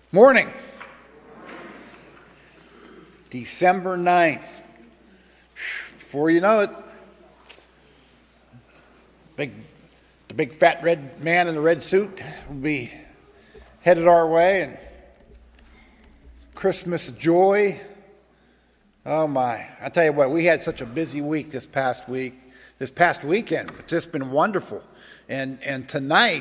Morning. December 9th. Before you know it, the big fat red man in the red suit will be headed our way, and Christmas joy. Oh my. I tell you what, we had such a busy week this past weekend. It's just been wonderful. And tonight,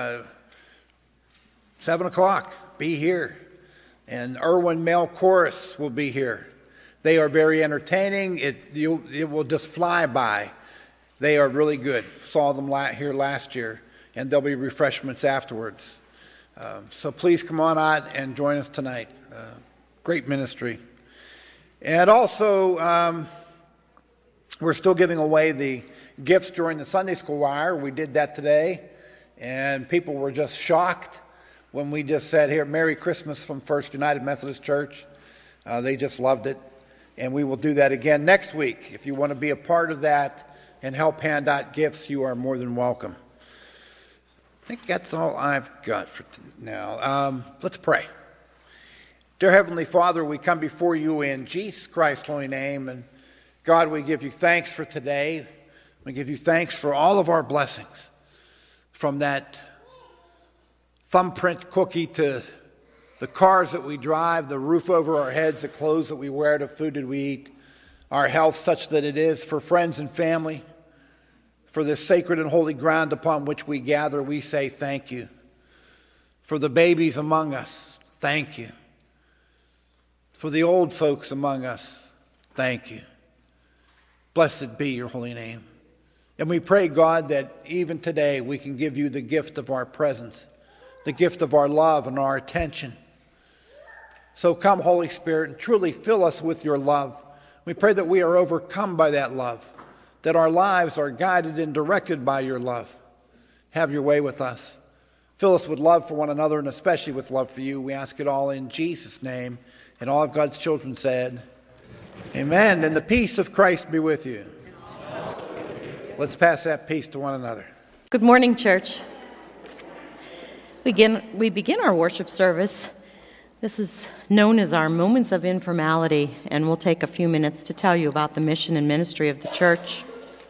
7 o'clock, be here. And Irwin Male Chorus will be here. They are very entertaining. It will just fly by. They are really good. Saw them here last year, and there'll be refreshments afterwards. So please come on out and join us tonight. Great ministry. And also, we're still giving away the gifts during the Sunday school hour. We did that today, and people were just shocked when we just said, here, Merry Christmas from First United Methodist Church. They just loved it. And we will do that again next week. If you want to be a part of that and help hand out gifts, you are more than welcome. I think that's all I've got for now. Let's pray. Dear Heavenly Father, we come before you in Jesus Christ's holy name. And God, we give you thanks for today. We give you thanks for all of our blessings, from that thumbprint cookie to the cars that we drive, the roof over our heads, the clothes that we wear, the food that we eat, our health such that it is, for friends and family, for this sacred and holy ground upon which we gather, we say thank you. For the babies among us, thank you. For the old folks among us, thank you. Blessed be your holy name. And we pray, God, that even today we can give you the gift of our presence, the gift of our love and our attention. So come, Holy Spirit, and truly fill us with your love. We pray that we are overcome by that love, that our lives are guided and directed by your love. Have your way with us. Fill us with love for one another, and especially with love for you. We ask it all in Jesus' name. And all of God's children said, Amen. And the peace of Christ be with you. Let's pass that peace to one another. Good morning, church. We begin our worship service. This is known as our Moments of Informality, and we'll take a few minutes to tell you about the mission and ministry of the church.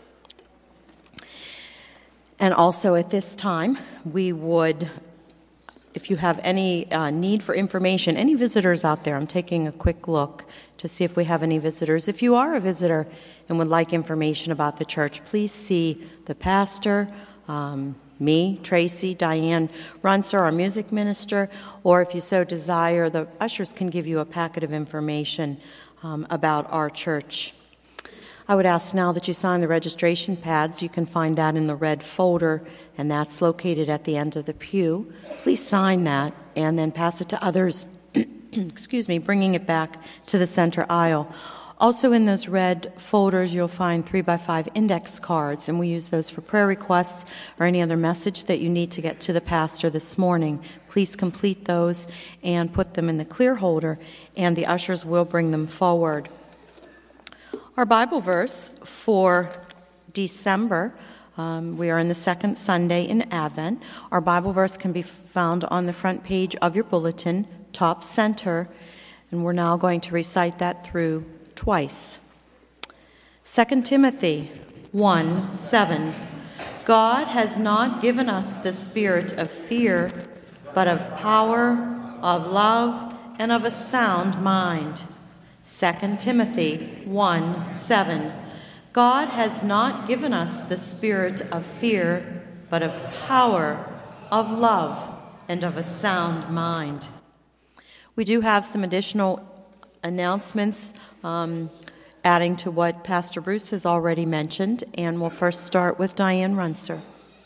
And also at this time, we would, if you have any need for information, any visitors out there, I'm taking a quick look to see if we have any visitors. If you are a visitor and would like information about the church, please see the pastor, me, Tracy, Diane Runser, our music minister, or if you so desire, the ushers can give you a packet of information about our church. I would ask now that you sign the registration pads. You can find that in the red folder, and that's located at the end of the pew. Please sign that and then pass it to others, bringing it back to the center aisle. Also in those red folders, you'll find 3x5 index cards, and we use those for prayer requests or any other message that you need to get to the pastor this morning. Please complete those and put them in the clear holder, and the ushers will bring them forward. Our Bible verse for December, we are in the second Sunday in Advent. Our Bible verse can be found on the front page of your bulletin, top center, and we're now going to recite that through twice. 2 Timothy 1:7. God has not given us the spirit of fear, but of power, of love, and of a sound mind. 2 Timothy 1:7. God has not given us the spirit of fear, but of power, of love, and of a sound mind. We do have some additional announcements adding to what Pastor Bruce has already mentioned, and we'll first start with Diane Runser.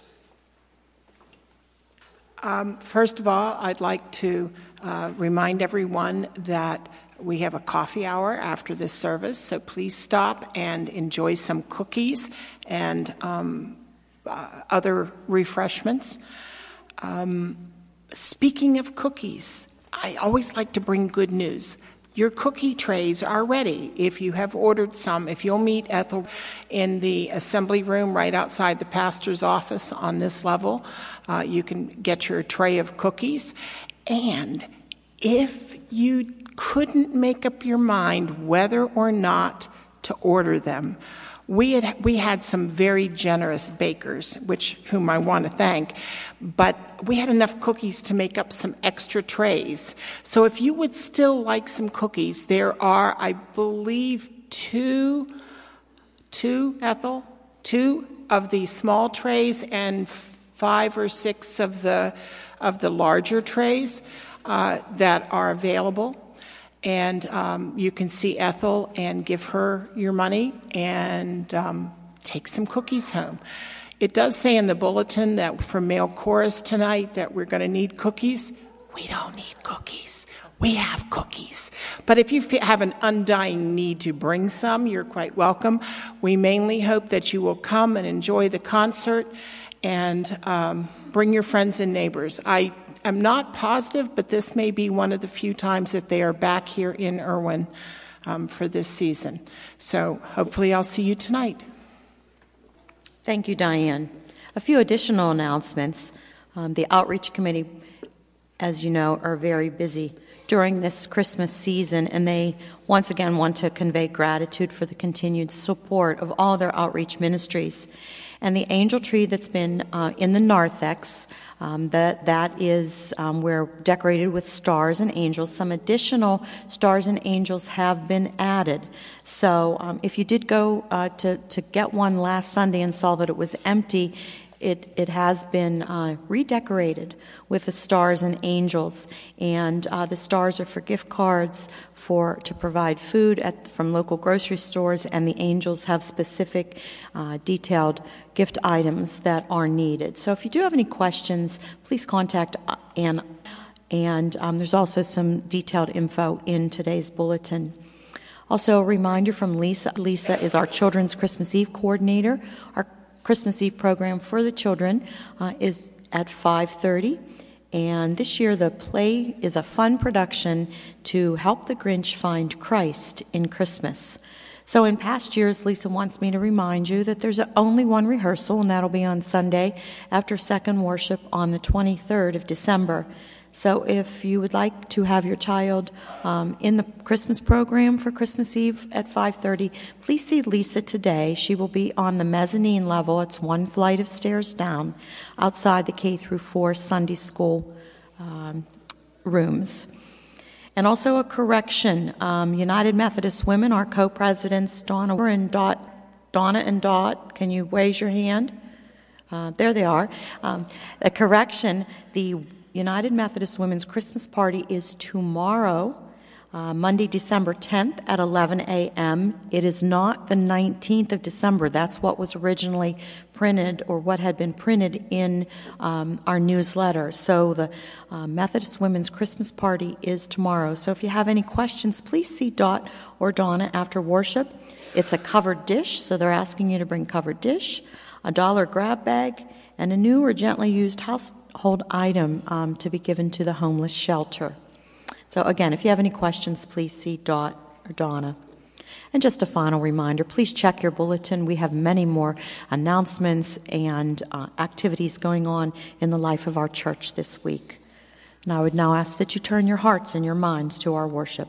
First of all, I'd like to remind everyone that we have a coffee hour after this service, so please stop and enjoy some cookies and other refreshments. Speaking of cookies, I always like to bring good news. Your cookie trays are ready. If you have ordered some, if you'll meet Ethel in the assembly room right outside the pastor's office on this level, you can get your tray of cookies. And If you couldn't make up your mind whether or not to order them, we had some very generous bakers, whom I want to thank, but we had enough cookies to make up some extra trays. So if you would still like some cookies, there are, I believe, two of the small trays and 5 or 6 of the larger trays that are available. And you can see Ethel and give her your money and take some cookies home. It does say in the bulletin that for male chorus tonight that we're going to need cookies. We don't need cookies. We have cookies. But if you have an undying need to bring some, you're quite welcome. We mainly hope that you will come and enjoy the concert and bring your friends and neighbors. I'm not positive, but this may be one of the few times that they are back here in Irwin for this season. So hopefully I'll see you tonight. Thank you, Diane. A few additional announcements. The Outreach Committee, as you know, are very busy during this Christmas season, and they once again want to convey gratitude for the continued support of all their outreach ministries. And the angel tree that's been in the narthex, that is we're decorated with stars and angels. Some additional stars and angels have been added. So if you did go to get one last Sunday and saw that it was empty, it has been redecorated with the stars and angels, and the stars are for gift cards to provide food from local grocery stores, and the angels have specific detailed gift items that are needed. So if you do have any questions, please contact Anna, and there's also some detailed info in today's bulletin. Also, a reminder from Lisa. Lisa is our Children's Christmas Eve coordinator. Our Christmas Eve program for the children is at 5:30, and this year the play is a fun production to help the Grinch find Christ in Christmas. So in past years, Lisa wants me to remind you that there's only one rehearsal, and that'll be on Sunday after second worship on the 23rd of December. So if you would like to have your child in the Christmas program for Christmas Eve at 5:30, please see Lisa today. She will be on the mezzanine level. It's one flight of stairs down outside the K-4 Sunday school rooms. And also a correction. United Methodist Women, our co-presidents, Donna and Dot, can you raise your hand? There they are. A correction, the United Methodist Women's Christmas party is tomorrow, Monday, December 10th at 11 a.m. It is not the 19th of December. That's what was originally printed, or what had been printed in our newsletter. So the Methodist Women's Christmas party is tomorrow. So if you have any questions, please see Dot or Donna after worship. It's a covered dish, so they're asking you to bring covered dish, a $1 grab bag, and a new or gently used household item to be given to the homeless shelter. So again, if you have any questions, please see Dot or Donna. And just a final reminder, please check your bulletin. We have many more announcements and activities going on in the life of our church this week. And I would now ask that you turn your hearts and your minds to our worship.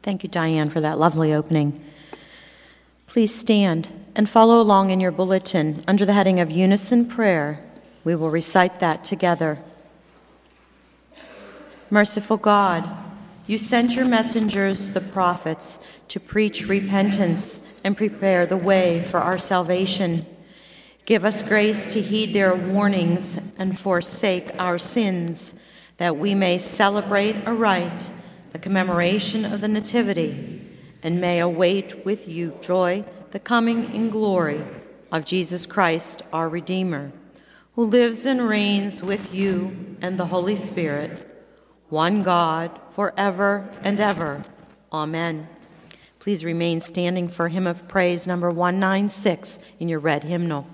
Thank you, Diane, for that lovely opening. Please stand and follow along in your bulletin under the heading of Unison Prayer. We will recite that together. Merciful God, you sent your messengers, the prophets, to preach repentance and prepare the way for our salvation. Give us grace to heed their warnings and forsake our sins, that we may celebrate aright the commemoration of the Nativity, and may await with you joy the coming in glory of Jesus Christ, our Redeemer, who lives and reigns with you and the Holy Spirit, one God, forever and ever. Amen. Please remain standing for Hymn of Praise number 196 in your red hymnal.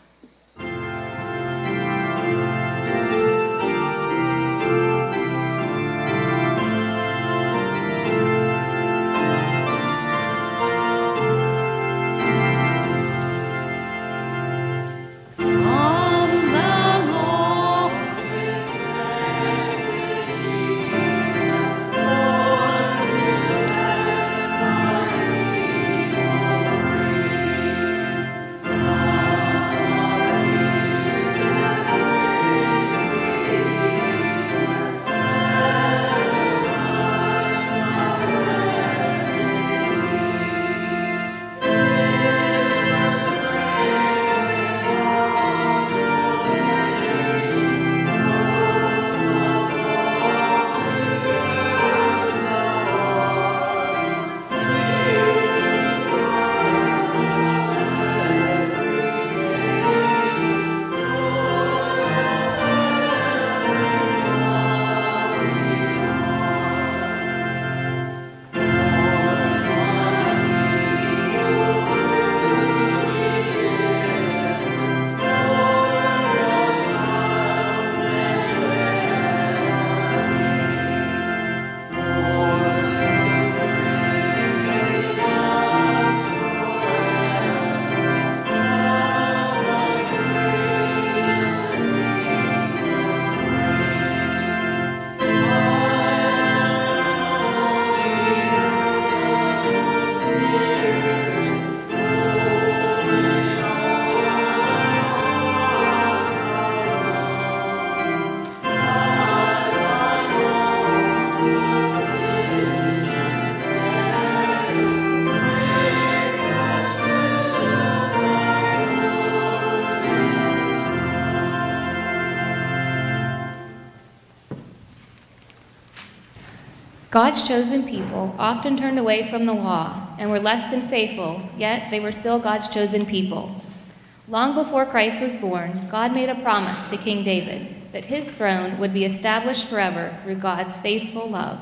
God's chosen people often turned away from the law and were less than faithful, yet they were still God's chosen people. Long before Christ was born, God made a promise to King David that his throne would be established forever through God's faithful love.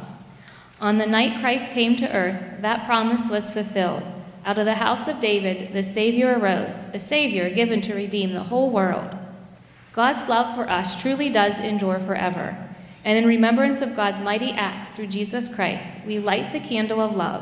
On the night Christ came to earth, that promise was fulfilled. Out of the house of David, the Savior arose, a Savior given to redeem the whole world. God's love for us truly does endure forever. And in remembrance of God's mighty acts through Jesus Christ, we light the candle of love.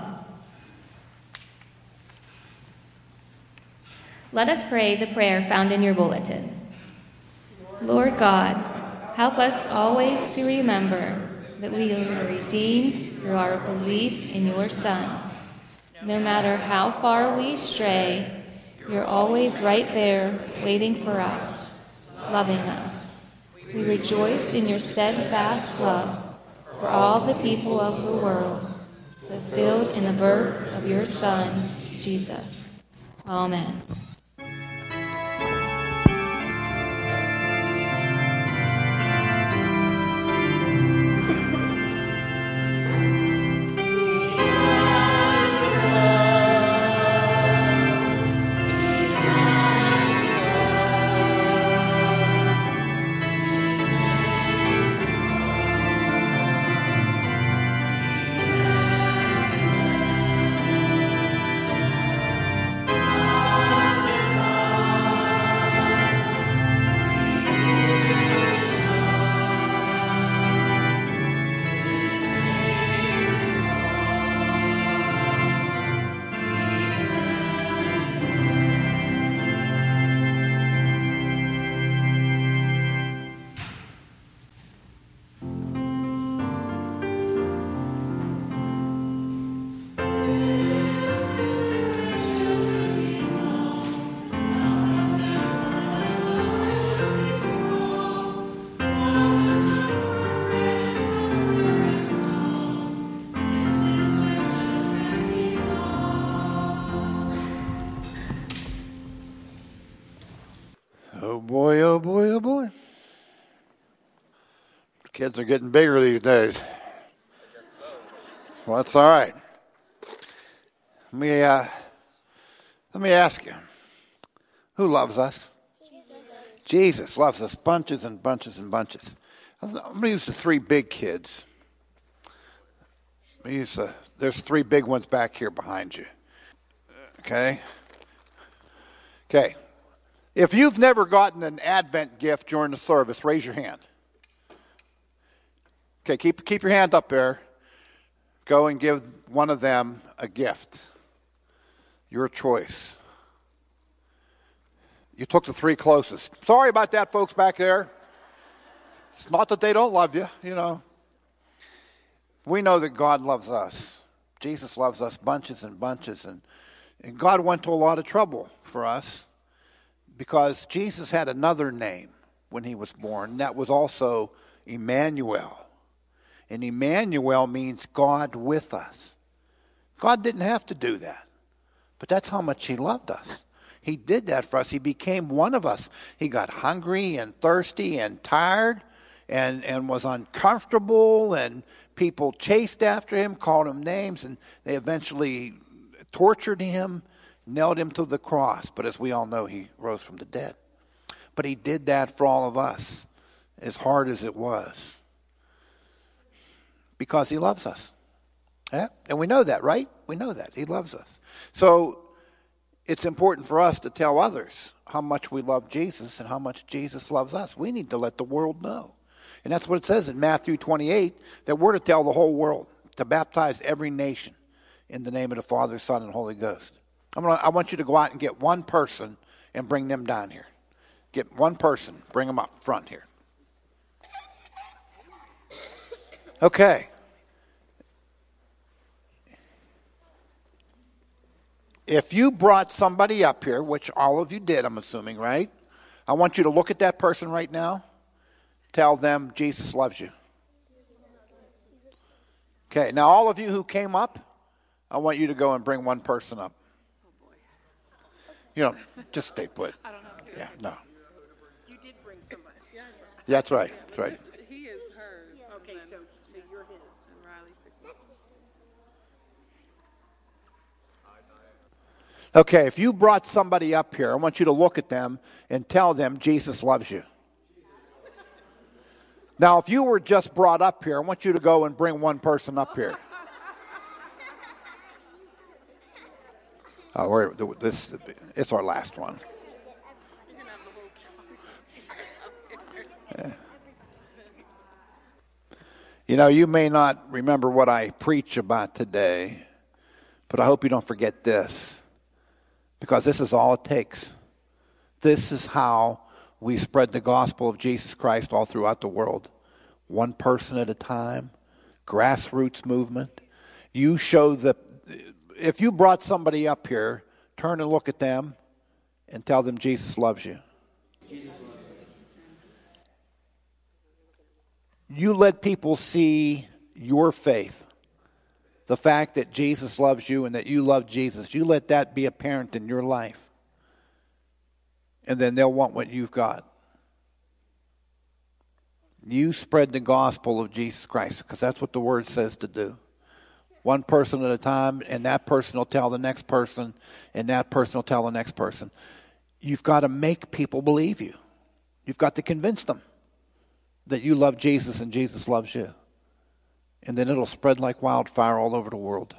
Let us pray the prayer found in your bulletin. Lord God, help us always to remember that we are redeemed through our belief in your Son. No matter how far we stray, you're always right there waiting for us, loving us. We rejoice in your steadfast love for all the people of the world, fulfilled in the birth of your Son, Jesus. Amen. boy, oh boy, oh boy. Kids are getting bigger these days. Well, that's all right. Let me ask you, who loves us? Jesus loves us bunches and bunches and bunches. I'm going to use the three big kids. There's three big ones back here behind you. Okay? Okay. If you've never gotten an Advent gift during the service, raise your hand. Okay, keep your hand up there. Go and give one of them a gift. Your choice. You took the three closest. Sorry about that, folks back there. It's not that they don't love you, you know. We know that God loves us. Jesus loves us bunches and bunches. And God went to a lot of trouble for us because Jesus had another name when he was born. That was also Emmanuel. And Emmanuel means God with us. God didn't have to do that. But that's how much he loved us. He did that for us. He became one of us. He got hungry and thirsty and tired and was uncomfortable, and people chased after him, called him names, and they eventually tortured him, nailed him to the cross. But as we all know, he rose from the dead. But he did that for all of us, as hard as it was, because he loves us. Yeah? And we know that, right? We know that. He loves us. So it's important for us to tell others how much we love Jesus and how much Jesus loves us. We need to let the world know. And that's what it says in Matthew 28, that we're to tell the whole world, to baptize every nation in the name of the Father, Son, and Holy Ghost. I want you to go out and get one person and bring them down here. Get one person, bring them up front here. Okay. If you brought somebody up here, which all of you did, I'm assuming, right? I want you to look at that person right now. Tell them Jesus loves you. Okay, now all of you who came up, I want you to go and bring one person up. You know, just stay put. I don't know. Yeah, no. You did bring somebody. Yeah, that's right. That's right. He is hers. okay, so you're his. And Riley picked him up. Okay, if you brought somebody up here, I want you to look at them and tell them Jesus loves you. Now, if you were just brought up here, I want you to go and bring one person up here. It's our last one. Yeah. You know, you may not remember what I preach about today, but I hope you don't forget this, because this is all it takes. This is how we spread the gospel of Jesus Christ all throughout the world. One person at a time, grassroots movement. You show if you brought somebody up here, turn and look at them and tell them Jesus loves you. Jesus loves you. You let people see your faith. The fact that Jesus loves you and that you love Jesus. You let that be apparent in your life. And then they'll want what you've got. You spread the gospel of Jesus Christ, because that's what the word says to do. One person at a time, and that person will tell the next person, and that person will tell the next person. You've got to make people believe you. You've got to convince them that you love Jesus and Jesus loves you. And then it'll spread like wildfire all over the world.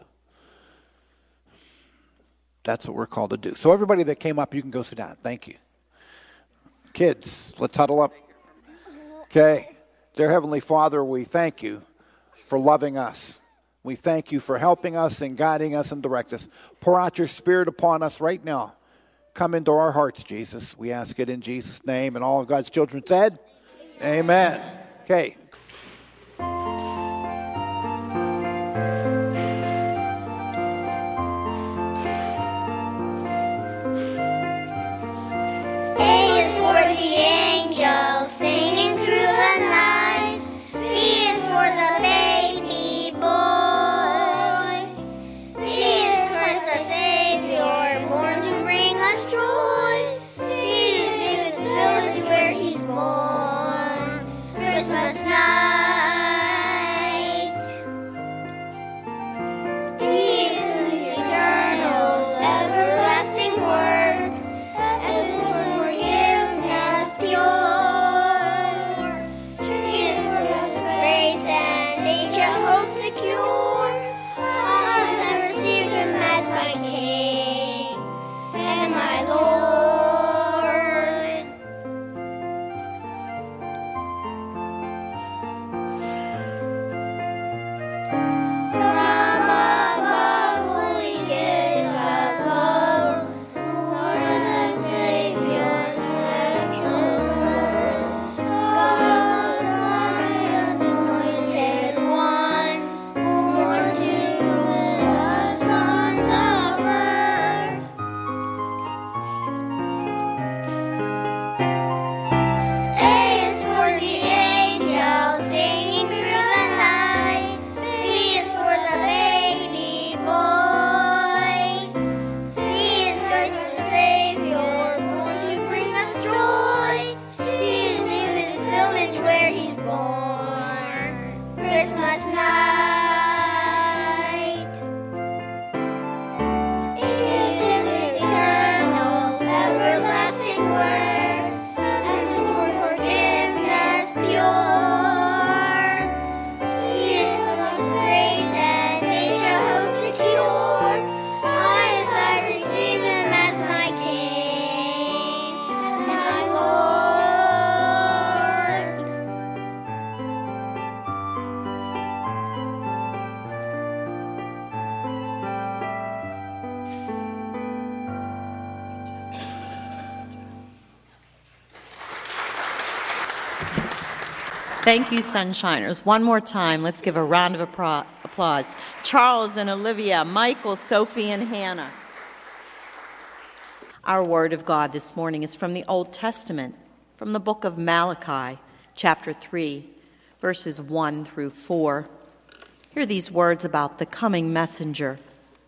That's what we're called to do. So everybody that came up, you can go sit down. Thank you. Kids, let's huddle up. Okay. Dear Heavenly Father, we thank you for loving us. We thank you for helping us and guiding us and direct us. Pour out your Spirit upon us right now. Come into our hearts, Jesus. We ask it in Jesus' name. And all of God's children said, Amen. Okay. A is for the angels singing through the night. B is for the baby boy. C is Christ our Savior, born to bring us joy. D is filled with loving word, and for forgiveness pure. He is full of grace and nature hopes to cure. As I receive him as my King and my Lord. Thank you, Sunshiners. One more time, let's give a round of applause. Charles and Olivia, Michael, Sophie, and Hannah. Our word of God this morning is from the Old Testament, from the book of Malachi, chapter 3, verses 1 through 4. Hear these words about the coming messenger.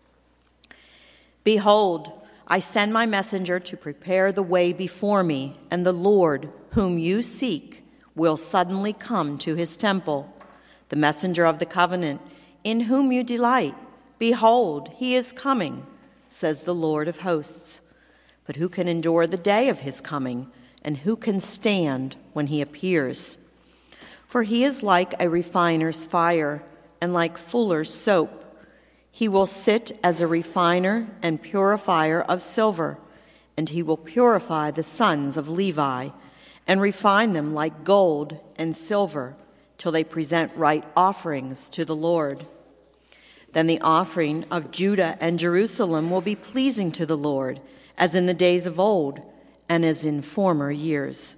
Behold, I send my messenger to prepare the way before me, and the Lord, whom you seek, will suddenly come to his temple. The messenger of the covenant, in whom you delight. Behold, he is coming, says the Lord of hosts. But who can endure the day of his coming, and who can stand when he appears? For he is like a refiner's fire, and like fuller's soap. He will sit as a refiner and purifier of silver, and he will purify the sons of Levi, and refine them like gold and silver, till they present right offerings to the Lord. Then the offering of Judah and Jerusalem will be pleasing to the Lord, as in the days of old, and as in former years.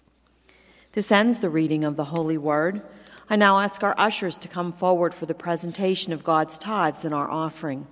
This ends the reading of the Holy Word. I now ask our ushers to come forward for the presentation of God's tithes and our offering.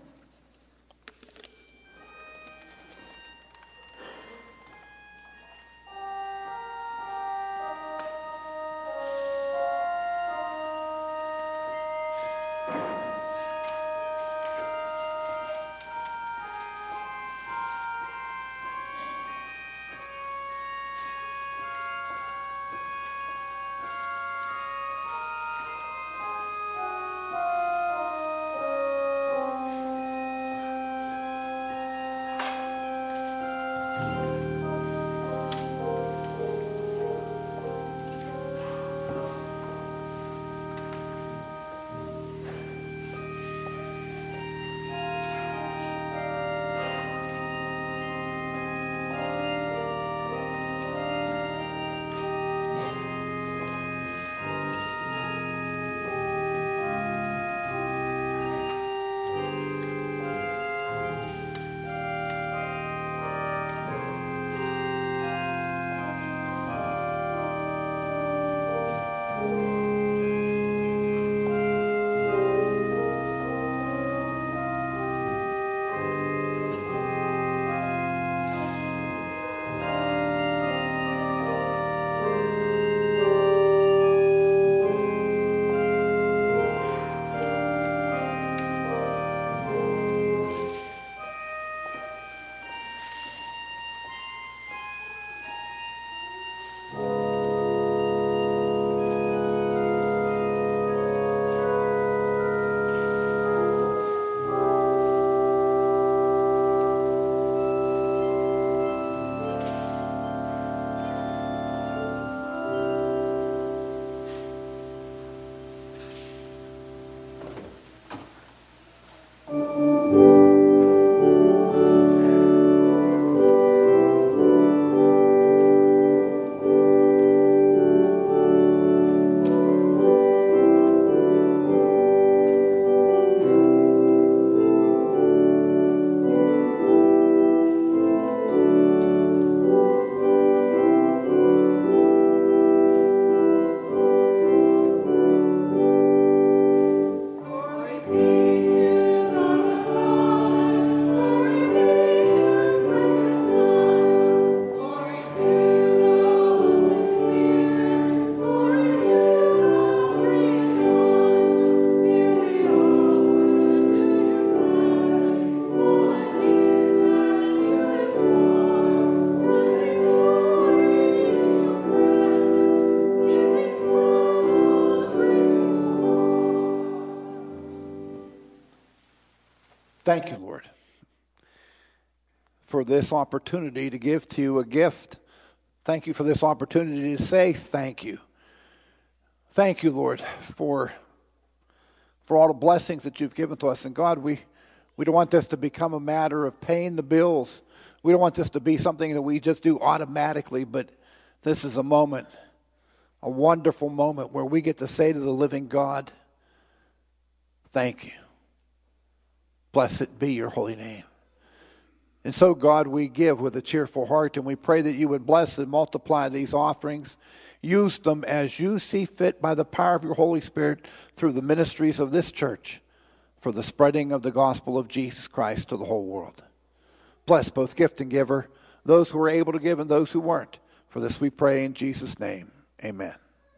Thank you, Lord. for this opportunity to give to you a gift. Thank you for this opportunity to say thank you. Thank you, Lord, for all the blessings that you've given to us. And God, we don't want this to become a matter of paying the bills. We don't want this to be something that we just do automatically, but this is a moment, a wonderful moment where we get to say to the living God, thank you. Blessed be your holy name. And so, God, we give with a cheerful heart, and we pray that you would bless and multiply these offerings. Use them as you see fit by the power of your Holy Spirit through the ministries of this church for the spreading of the gospel of Jesus Christ to the whole world. Bless both gift and giver, those who were able to give and those who weren't. For this we pray in Jesus' name. Amen.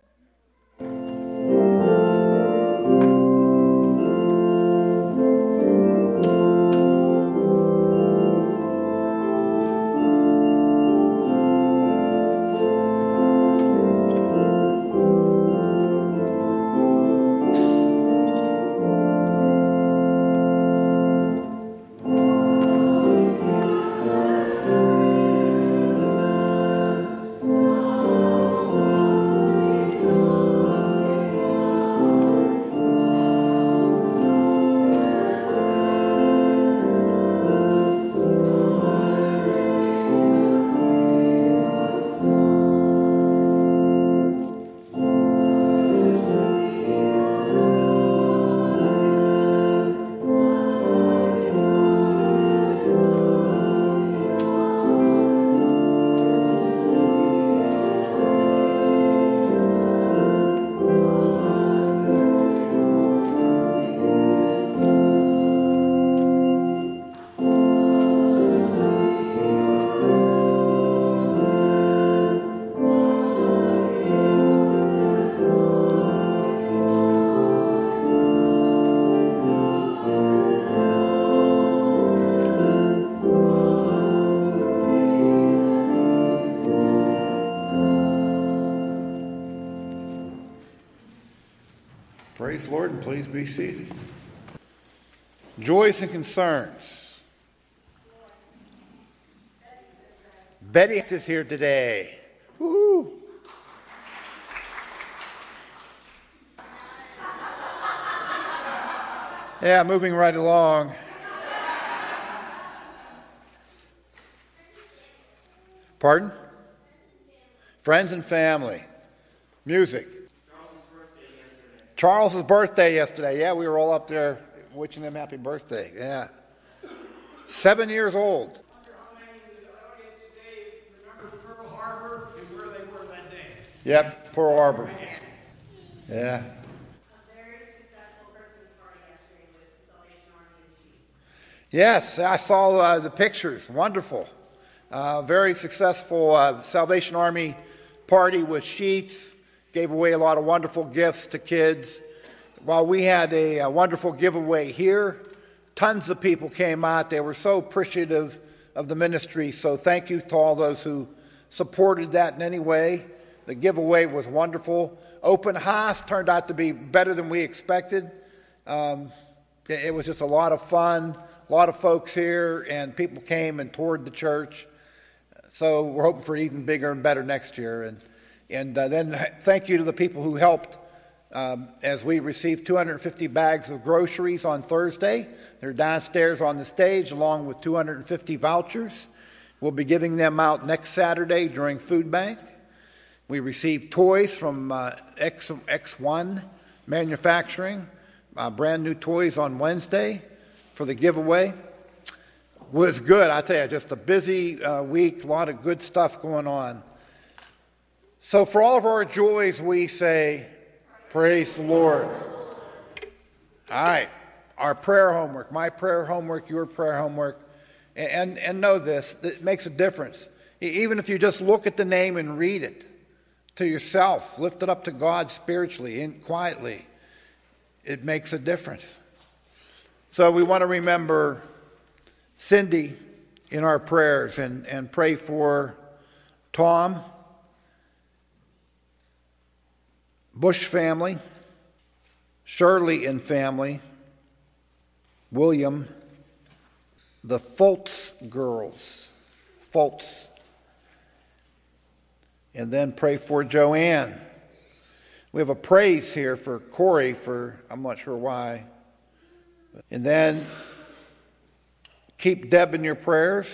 Praise the Lord, and please be seated. Joys and concerns. Betty is here today. Woo-hoo. Yeah, moving right along. Pardon? Friends and family. Music. Charles's birthday yesterday. Yeah, we were all up there wishing him happy birthday. Yeah. 7 years old. Remember Pearl Harbor and where they were that day. Yep, Pearl Harbor. Yeah. A very successful Christmas party yesterday with the Salvation Army and Chiefs. Yes, I saw the pictures. Wonderful. Very successful Salvation Army party with sheets. Gave away a lot of wonderful gifts to kids. While we had a wonderful giveaway here, tons of people came out. They were so appreciative of the ministry. So thank you to all those who supported that in any way. The giveaway was wonderful. Open house turned out to be better than we expected. It was just a lot of fun. A lot of folks here, and people came and toured the church. So we're hoping for even bigger and better next year. And then thank you to the people who helped as we received 250 bags of groceries on Thursday. They're downstairs on the stage along with 250 vouchers. We'll be giving them out next Saturday during Food Bank. We received toys from X1 Manufacturing, brand new toys on Wednesday for the giveaway. Was good, I tell you, just a busy week, a lot of good stuff going on. So for all of our joys, we say, praise the Lord. All right, our prayer homework, my prayer homework, your prayer homework, and know this, it makes a difference. Even if you just look at the name and read it to yourself, lift it up to God spiritually and quietly, it makes a difference. So we want to remember Cindy in our prayers and pray for Tom, Bush family, Shirley and family, William, the Fultz girls. Fultz. And then pray for Joanne. We have a praise here for Corey for, I'm not sure why. And then keep Deb in your prayers.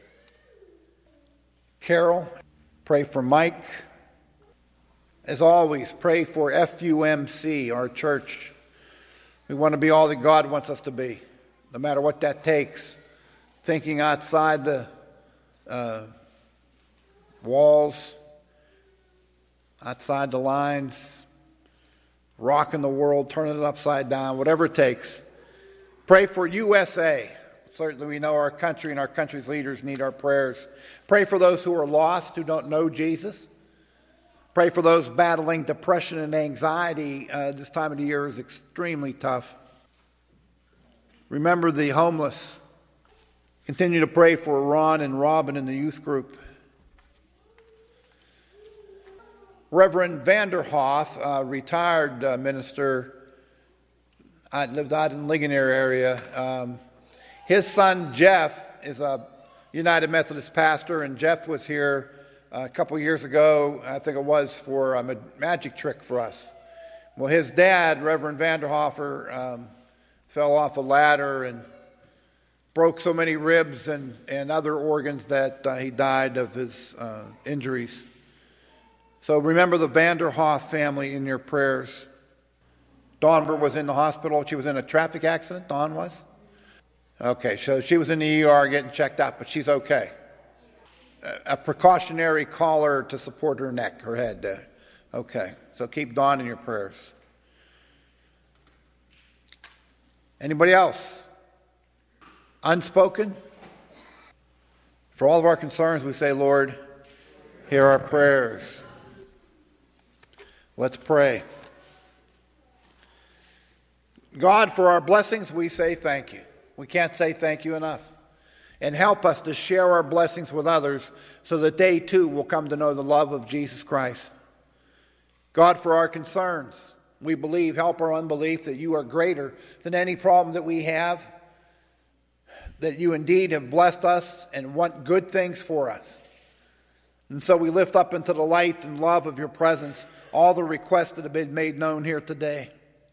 Carol, pray for Mike. As always, pray for FUMC, our church. We want to be all that God wants us to be, no matter what that takes. Thinking outside the walls, outside the lines, rocking the world, turning it upside down, whatever it takes. Pray for USA. Certainly we know our country and our country's leaders need our prayers. Pray for those who are lost, who don't know Jesus. Pray for those battling depression and anxiety. This time of the year is extremely tough. Remember the homeless. Continue to pray for Ron and Robin in the youth group. Reverend Vanderhoff, retired minister, lived out in the Ligonier area. His son Jeff is a United Methodist pastor, and Jeff was here a couple years ago, I think it was, for a magic trick for us. Well, his dad, Reverend Vanderhoffer, fell off a ladder and broke so many ribs and other organs that he died of his injuries. So remember the Vanderhoff family in your prayers. Dawn was in the hospital. She was in a traffic accident, Dawn was? Okay, so she was in the ER getting checked out, but she's okay. A precautionary collar to support her neck, her head. Okay, so keep Dawn in your prayers. Anybody else? Unspoken? For all of our concerns, we say, Lord, hear our prayers. Let's pray. God, for our blessings, we say thank you. We can't say thank you enough. And help us to share our blessings with others so that they too will come to know the love of Jesus Christ. God, for our concerns, we believe, help our unbelief that you are greater than any problem that we have, that you indeed have blessed us and want good things for us. And so we lift up into the light and love of your presence all the requests that have been made known here today.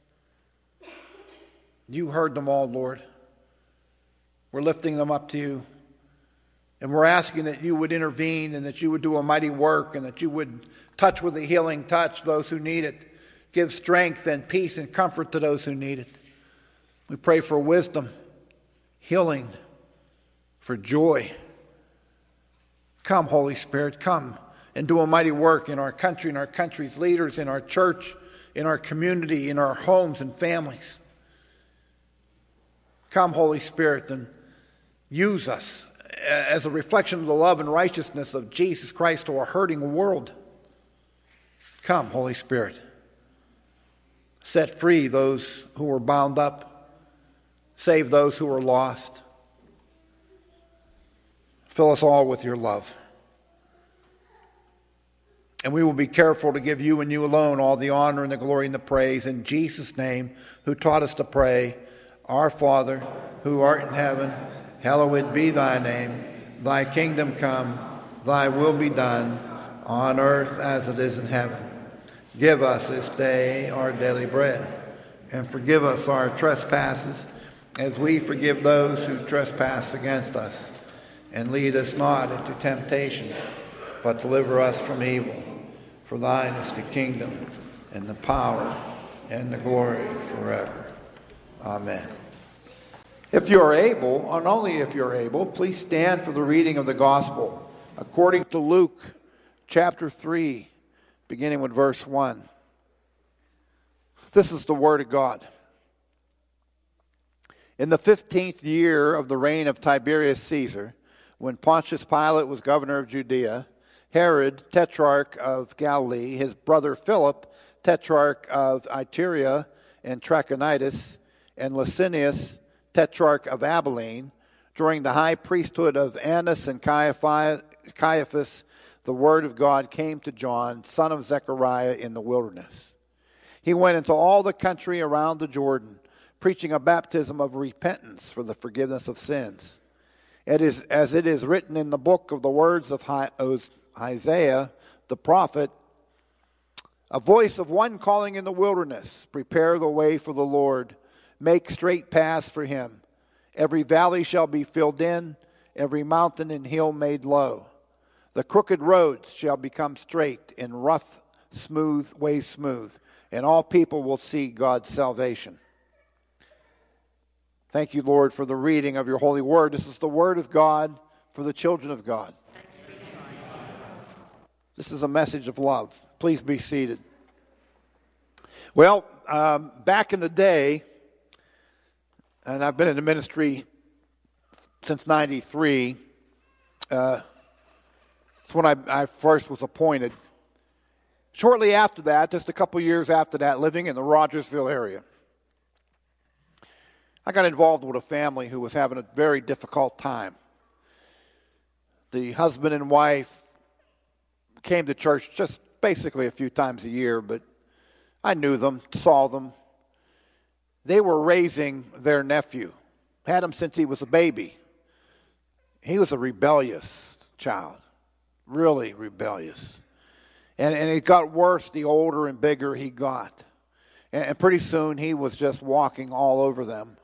You heard them all, Lord. We're lifting them up to you. And we're asking that you would intervene and that you would do a mighty work and that you would touch with a healing touch those who need it. Give strength and peace and comfort to those who need it. We pray for wisdom, healing, for joy. Come, Holy Spirit, come and do a mighty work in our country, in our country's leaders, in our church, in our community, in our homes and families. Come, Holy Spirit, and use us as a reflection of the love and righteousness of Jesus Christ to a hurting world. Come, Holy Spirit. Set free those who are bound up. Save those who are lost. Fill us all with your love. And we will be careful to give you and you alone all the honor and the glory and the praise in Jesus' name, who taught us to pray, Our Father, who art in heaven, hallowed be thy name. Thy kingdom come, thy will be done, on earth as it is in heaven. Give us this day our daily bread, and forgive us our trespasses, as we forgive those who trespass against us. And lead us not into temptation, but deliver us from evil. For thine is the kingdom, and the power, and the glory forever. Amen. If you are able, and only if you are able, please stand for the reading of the gospel according to Luke chapter 3, beginning with verse 1. This is the word of God. In the 15th year of the reign of Tiberius Caesar, when Pontius Pilate was governor of Judea, Herod, tetrarch of Galilee, his brother Philip, tetrarch of Iturea and Trachonitis, and Lysanias, tetrarch of Abilene, during the high priesthood of Annas and Caiaphas, the word of God came to John, son of Zechariah, in the wilderness. He went into all the country around the Jordan, preaching a baptism of repentance for the forgiveness of sins. It is as it is written in the book of the words of Isaiah the prophet, a voice of one calling in the wilderness, prepare the way for the Lord, make straight paths for him. Every valley shall be filled in, every mountain and hill made low. The crooked roads shall become straight, and rough, smooth ways smooth, and all people will see God's salvation. Thank you, Lord, for the reading of your holy word. This is the word of God for the children of God. This is a message of love. Please be seated. Well, back in the day, and I've been in the ministry since 93, it's when I first was appointed. Shortly after that, just a couple years after that, living in the Rogersville area, I got involved with a family who was having a very difficult time. The husband and wife came to church just basically a few times a year, but I knew them, saw them. They were raising their nephew, had him since he was a baby. He was a rebellious child, really rebellious. And it got worse the older and bigger he got. And pretty soon he was just walking all over them.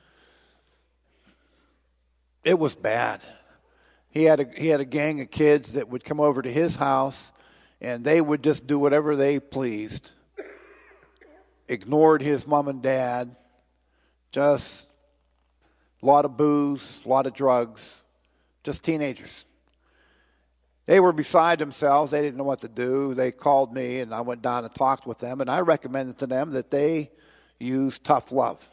It was bad. He had a gang of kids that would come over to his house, and they would just do whatever they pleased. Ignored his mom and dad. Just a lot of booze, a lot of drugs. Just teenagers. They were beside themselves. They didn't know what to do. They called me, and I went down and talked with them, and I recommended to them that they use tough love.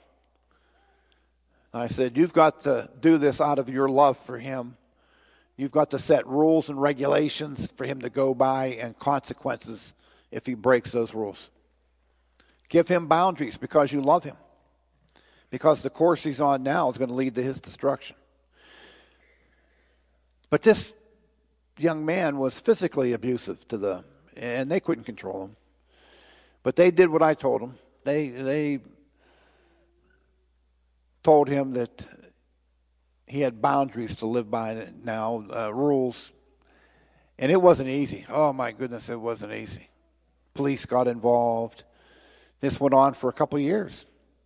I said, you've got to do this out of your love for him. You've got to set rules and regulations for him to go by and consequences if he breaks those rules. Give him boundaries because you love him. Because the course he's on now is going to lead to his destruction. But this young man was physically abusive to them, and they couldn't control him. But they did what I told them. They told him that he had boundaries to live by now, rules. And it wasn't easy. Oh, my goodness, it wasn't easy. Police got involved. This went on for a couple of years.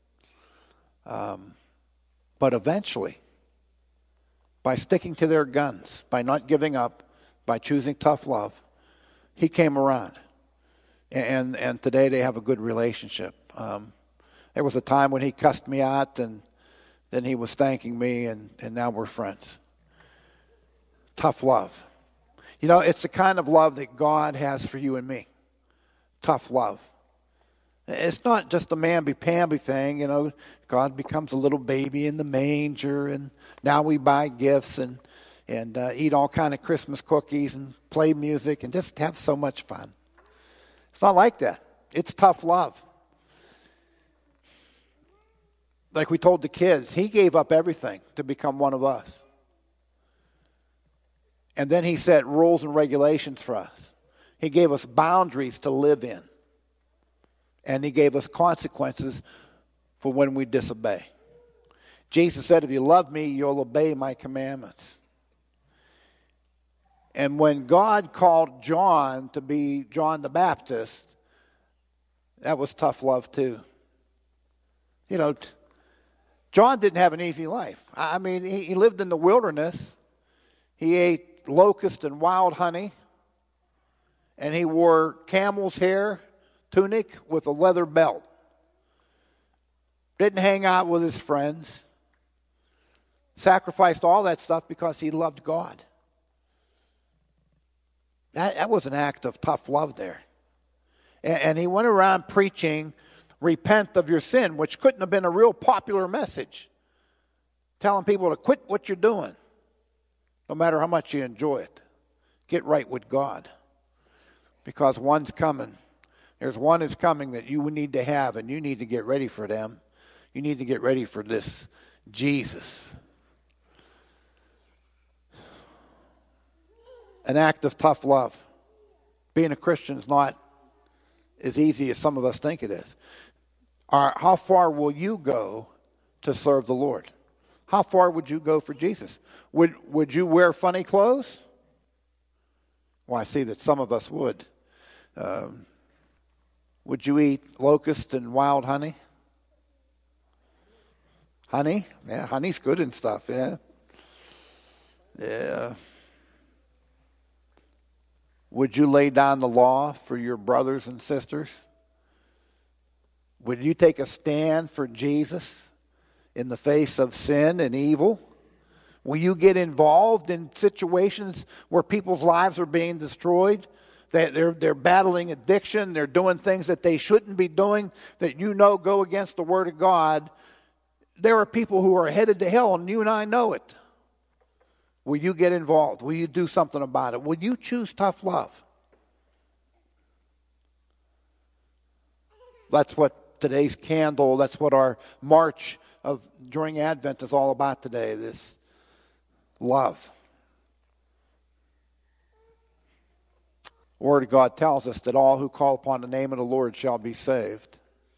But eventually, by sticking to their guns, by not giving up, by choosing tough love, he came around. And today they have a good relationship. There was a time when he cussed me out, and then he was thanking me, and now we're friends. Tough love. You know, it's the kind of love that God has for you and me. Tough love. It's not just a mamby-pamby thing, you know. God becomes a little baby in the manger, and now we buy gifts and eat all kind of Christmas cookies and play music and just have so much fun. It's not like that. It's tough love. Like we told the kids, he gave up everything to become one of us. And then he set rules and regulations for us. He gave us boundaries to live in. And he gave us consequences for when we disobey. Jesus said, if you love me, you'll obey my commandments. And when God called John to be John the Baptist, that was tough love too. You know, John didn't have an easy life. I mean, he lived in the wilderness. He ate locust and wild honey. And he wore camel's hair tunic with a leather belt. Didn't hang out with his friends. Sacrificed all that stuff because he loved God. That was an act of tough love there. And he went around preaching, repent of your sin, which couldn't have been a real popular message. Telling people to quit what you're doing, no matter how much you enjoy it. Get right with God. Because one's coming. There's one is coming that you need to have, and you need to get ready for them. You need to get ready for this Jesus. An act of tough love. Being a Christian is not as easy as some of us think it is. How far will you go to serve the Lord? How far would you go for Jesus? Would you wear funny clothes? Well, I see that some of us would. Would you eat locust and wild honey? Honey? Yeah, honey's good and stuff, yeah. Yeah. Would you lay down the law for your brothers and sisters? Would you take a stand for Jesus in the face of sin and evil? Will you get involved in situations where people's lives are being destroyed? They're battling addiction. They're doing things that they shouldn't be doing that go against the Word of God. There are people who are headed to hell, and you and I know it. Will you get involved? Will you do something about it? Will you choose tough love? That's what today's candle, that's what our march during Advent is all about today, this love. The Word of God tells us that all who call upon the name of the Lord shall be saved.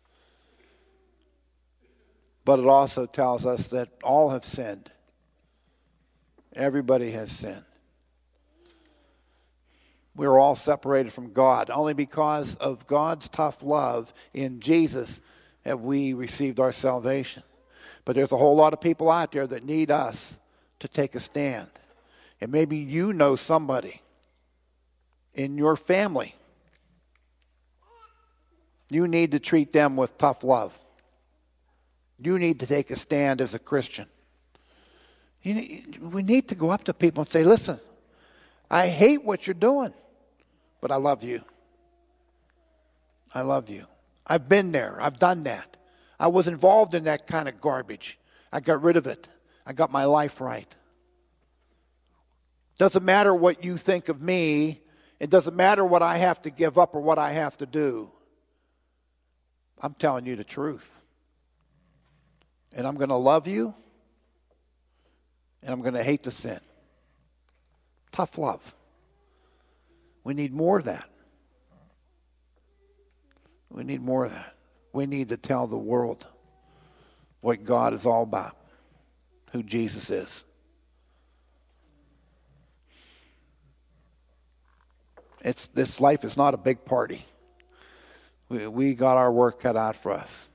But it also tells us that all have sinned. Everybody has sinned. We're all separated from God. Only because of God's tough love in Jesus have we received our salvation. But there's a whole lot of people out there that need us to take a stand. And maybe you know somebody in your family. You need to treat them with tough love. You need to take a stand as a Christian. We need to go up to people and say, listen, I hate what you're doing, but I love you. I love you. I've been there. I've done that. I was involved in that kind of garbage. I got rid of it. I got my life right. Doesn't matter what you think of me. It doesn't matter what I have to give up or what I have to do. I'm telling you the truth. And I'm going to love you. And I'm going to hate the sin. Tough love. We need more of that. We need more of that. We need to tell the world what God is all about, who Jesus is. This life is not a big party. We got our work cut out for us.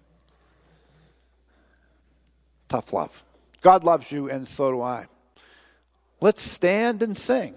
Tough love. God loves you, and so do I. Let's stand and sing.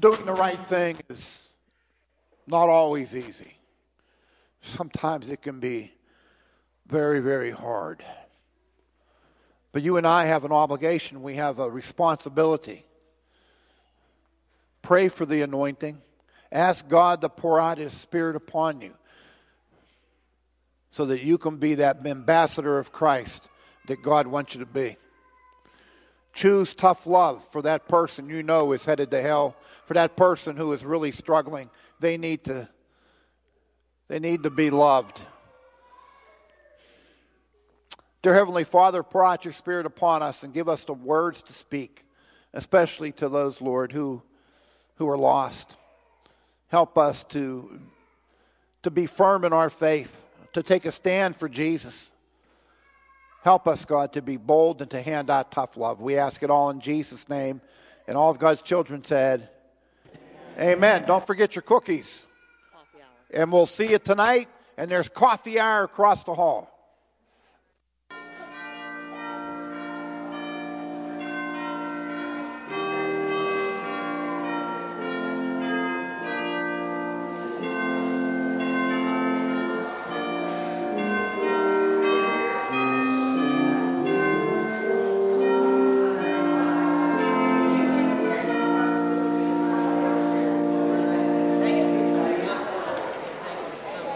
Doing the right thing is not always easy. Sometimes it can be very, very hard. But you and I have an obligation. We have a responsibility. Pray for the anointing. Ask God to pour out His Spirit upon you so that you can be that ambassador of Christ that God wants you to be. Choose tough love for that person you know is headed to hell. For that person who is really struggling, they need to be loved. Dear Heavenly Father, pour out your Spirit upon us and give us the words to speak, especially to those, Lord, who are lost. Help us to be firm in our faith, to take a stand for Jesus. Help us, God, to be bold and to hand out tough love. We ask it all in Jesus' name. And all of God's children said, Amen. Don't forget your cookies. And we'll see you tonight. And there's coffee hour across the hall.